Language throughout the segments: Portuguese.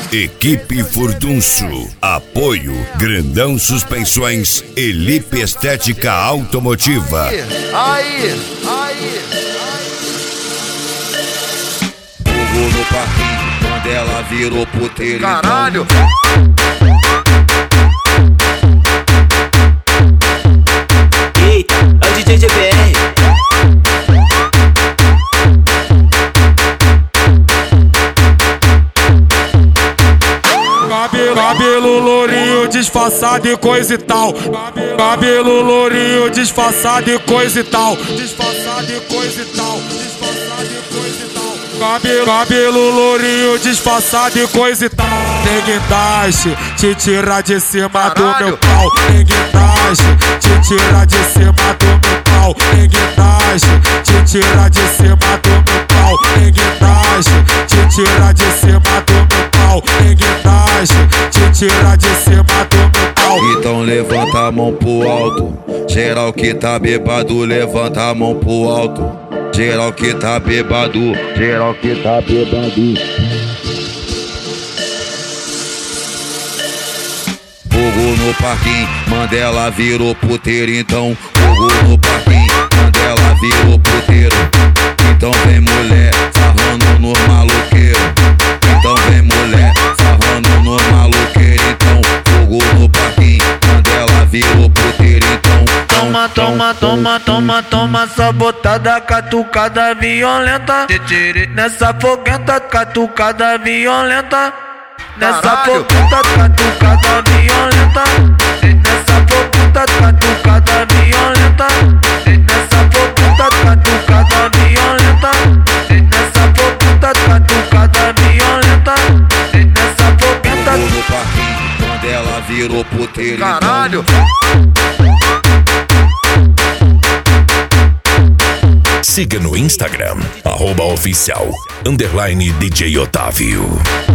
Equipe Furdunço. Apoio Grandão Suspensões e Lipe Estética Automotiva. Aí. Fogo no parquinho, quando ela virou puteiro. Caralho. Eita, é o DJ GBR. Cabelo lourinho, disfarçado e coisa e tal. Cabelo lourinho, disfarçado e coisa e tal. Disfarçado e coisa e tal. Disfarçado e coisa e tal. Cabelo lourinho, disfarçado e coisa e tal. Tem guindaste, te tirar de cima do meu pau. Tem guindaste, te tirar de cima do meu pau. Tem guindaste, te tirar de cima do meu pau. Tem guindaste, te tirar de cima do meu pau. Tem guindaste, te tirar de cima do meu pau. Então levanta a mão pro alto. Geral que tá bebado, levanta a mão pro alto. Geral que tá bebado, geral que tá bebado. Fogo no parquinho, Mandela virou puteiro. Então fogo no parquinho, Mandela virou puteiro. Então vem mulher, sarrando no maloqueiro. Então vem mulher, sarrando no maloqueiro. Então fogo no parquinho, Mandela virou puteiro. Então Toma, sabotada, catucada violenta. Nessa foguenta, catucada violenta. Nessa foguenta, catucada violenta. Nessa foguenta, catucada violenta. Nessa foguenta, catucada violenta. Nessa foguenta, catucada violenta. Nessa foguenta. fogo no parquinho, Mandela virou puteiro. Caralho. Siga no Instagram, @oficial _DJ Otávio.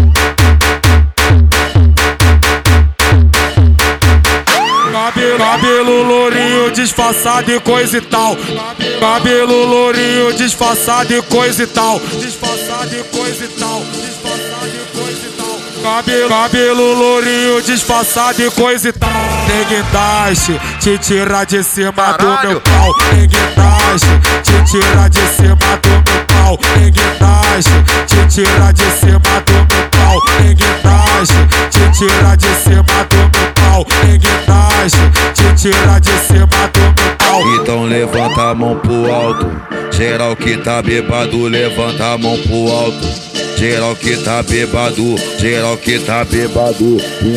Cabelo lourinho, disfarçado e coisa e tal. Cabelo lourinho, disfarçado e coisa e tal. Disfarçado e coisa e tal. Disfarçado e coisa e tal. Cabelo lourinho, disfarçado e coisa e tal. Tem guindaste, te tirar de cima do meu pau. Tem guindaste, te tirar de cima do meu pau. Tem guindaste, te tirar de cima do meu pau. Tem guindaste, te tirar de cima do meu pau. Tem guindaste, te tirar de cima do meu pau. Então levanta a mão pro alto. Geral que tá bebado, levanta a mão pro alto. Geral que tá bebado, geral que tá bebado.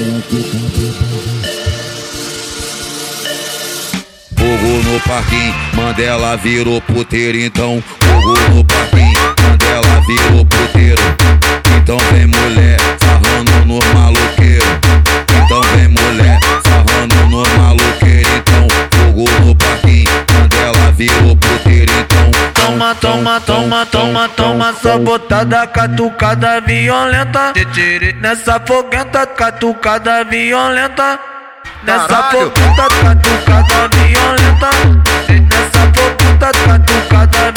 Fogo no parquinho, Mandela virou puteiro. Então fogo no parquinho, Mandela virou puteiro. Então vem mulher, sarrando no maloqueiro. Então vem mulher, sarrando no maloqueiro. Então fogo no parquinho, Mandela virou puteiro. Então Toma, sabotada, catucada violenta. Nessa foguenta, catucada violenta. Nessa foguenta, catucada violenta. Nessa foguenta, catucada